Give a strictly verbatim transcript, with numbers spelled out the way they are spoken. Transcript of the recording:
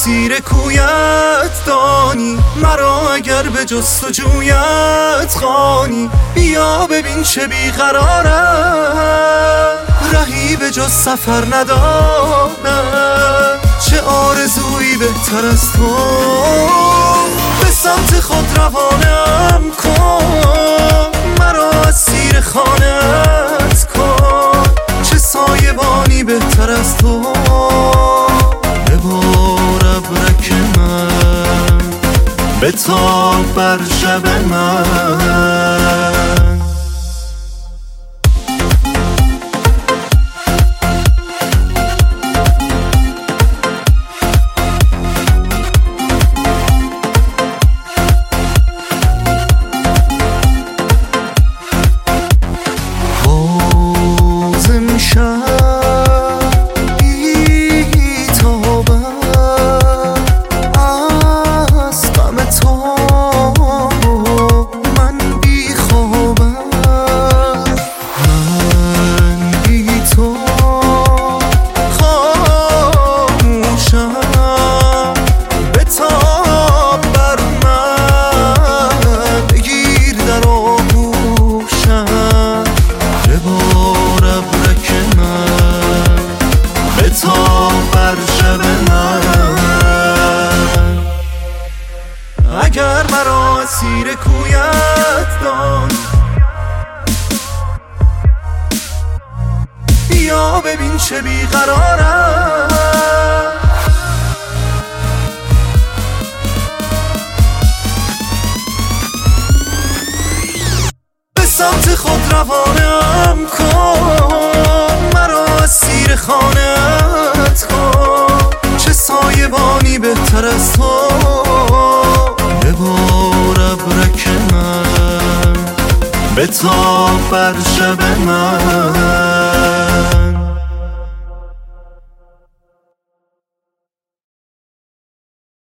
اسیر کویت دانی، مرا اگر به جستجویت خوانی. بیا ببین چه بیقرارم، رهی به جز سفر ندارم. چه آرزویی بهتر از تو، به سمت خود روانم کن. مرا اسیر خانت کن، چه سایبانی بهتر از تو. ببار ابرک من، بتاب بر شب من. اگر مرا اسیر کویت دانی، بیا ببین چه بیقرارم. به سمت خود روانم کن، مرا اسیر خانت کن. چه سایبانی بهتر از تو، ببار ابرک من، بتاب بر شب من.